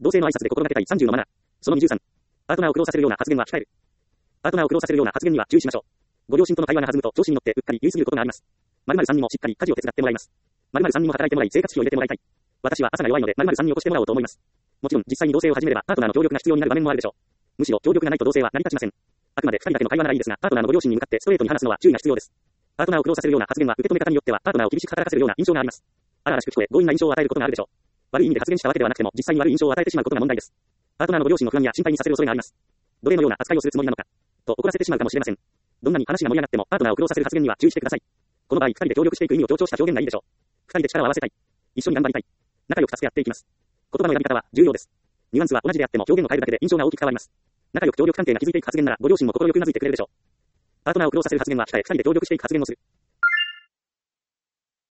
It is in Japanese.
同性の挨拶で心がけたい30のマナー。その23。パートナーを苦労させるような発言は控える。パートナーを苦労させるような発言には注意しましょう。ご両親との会話が弾むと調子に乗ってうっかり言い過ぎることがあります。〇〇さんにもしっかり家事を手伝ってもらいます。〇〇さんにも働いてもらい生活費を入れてもらいたい。私は朝が弱いので〇〇さんに起こしてもらおうと思います。もちろん実際に同棲を始めればパートナーの協力が必要になる場面もあるでしょう。むしろ協力がないと同棲は成り立ちません。あくまで2人だけの会話ならいいですが、パートナーのご両親に向かってストレートに話すのは注意が必要です。パートナーを苦労させるような発言は受け止め方によってはパートナーを厳しく働かせるような印象があります。あららしく聞こえ強引な印象を与えることがあるでしょう。悪い意味で発言したわけではなくても実際に悪い印象を与えてしまうことが問題です。パートナーのご両親の不安や心配にさせる恐れがあります。奴隷のような扱いをするつもりなのかと怒らせてしまうかもしれません。どんなに話が盛り上がってもパートナーを苦労させる発言には注意してください。この場合2人で協力していく意味を強調した表現がいいでしょう。2人で力を合わせたい。一緒に頑張りたい。仲良く助け合っていきます。言葉の選び方は重要です。ニュアンスは同じであっても表現を変えるだけで印象が大きく変わります。仲良く協力関係が築いていく発言ならご両親も心よく頷いてくれるでしょう。パートナーを苦労させる発言は控え2人で協力していく発言をする。